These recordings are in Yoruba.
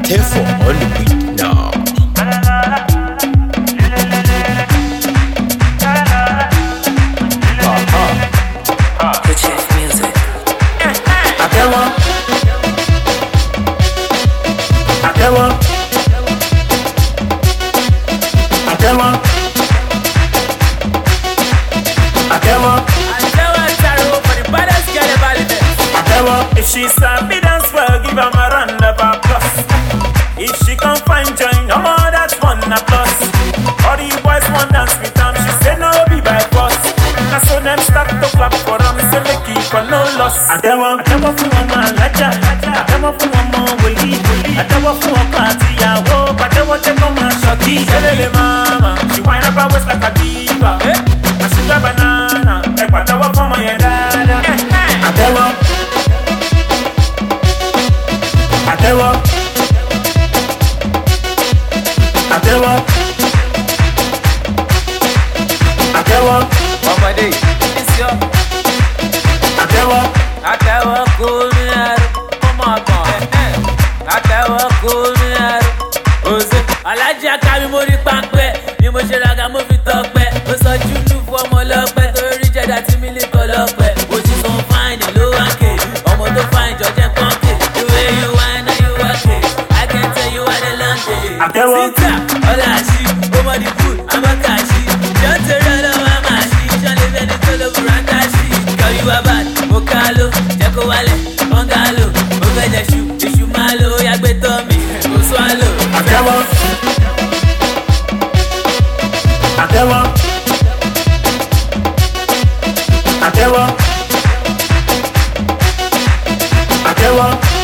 Therefore, on the beat now. The Chief Music. Atewo, Atewo, Atewo, Atewo, Atewo. If she sabi dance well, give her a round of applause. If she can find joy, no more that's one applause. All the boys want dance with them, she say no be by force. Now so them start to clap for them, say they keep for no loss. Atewo, Atewo fún ọmọ alájà, Atewo fún ọmọ wòlíì, Atewo fún ọkọ àtìyàwó, Atewo jẹ́ kó máa ṣọ́kì. Elele mama, she wind up her waist like a diva. And she got banana, ẹ pàtẹ́wọ́ fún ọmọ yẹn dáadáa. Atewo, Atewo, Atewo, Atewo. Ọmọdé, it's your Atewo, àtẹ̀wọ́ kò ní ẹrù, ó mọ̀ kàn. Àtẹ̀wọ́ kò ní ẹrù, òsè. Alájí Akábí mo rí pápẹ́, ni mo ṣe raga mo fi tọpẹ́. Ó sọ júlù fún ọmọ ọlọ́pẹ́, torí jẹ́dá tí mi lè kọ́ lọ́pẹ́. Oṣù tó ń fáìnì ló wá ké, ọmọ tó fáìnì jọjẹ́ pọ́ńkì. The way you whine and you work it, I can tell you what the long day. Atewo. Sita, ọ̀la àṣì, ọmọ the good, àmọ́ kàṣì. Jọ́ ń torí ọlọ́wọ́ àmà àṣì, ṣọ́lẹ̀ bẹ́ẹ̀ ni tó ló burúkú àṣì. Girl, you are bad, mo ká ló, jẹ́ kó wálẹ̀, wọ́n ká lò. Mo fẹ́ jẹ ṣu, iṣu máa lò, ó yá gbé tọ́ mi, kò swallow. Atewo, Atewo, Atewo, Atewo,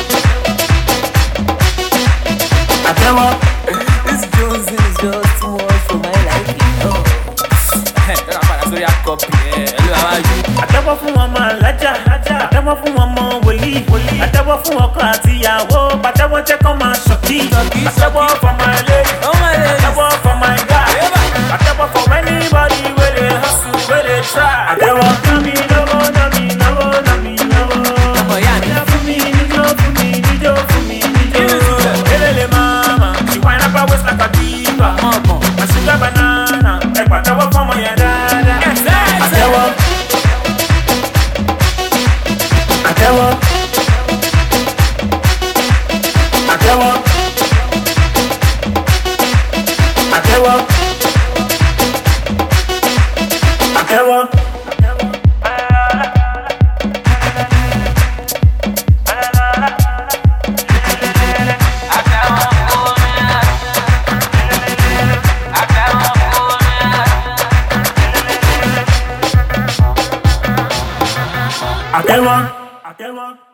Atewo. This Johnson is just too much for my liking. Ẹ padà sórí àkọ́bí, hello, how are you? Atewo fún ọmọ alájà, Atewo fún ọmọ wòlíì, Atewo fún ọkọ àtìyàwó, Atewo jẹ́ kó máa ṣọ́kì. Atewo for my lady, Oh my ladies. Atewo for my guy, Atewo for anybody wey dey hustle, wey dey try. Atewo nami lowo, nami lowo, nami lowo. Ọmọ ìyá mi. Níjó fún mi, níjó fún mi, níjó fún mi, níjó. Elele mama, she wind up her waist like a diva. Ọmọ ọ̀gbọ̀n. And she got banana, ẹ pàtẹ́wọ́ fún ọmọ yẹn dáadáa. Atewo, Atewo, Atewo, Atewo, Atewo. Atewo, Atewo.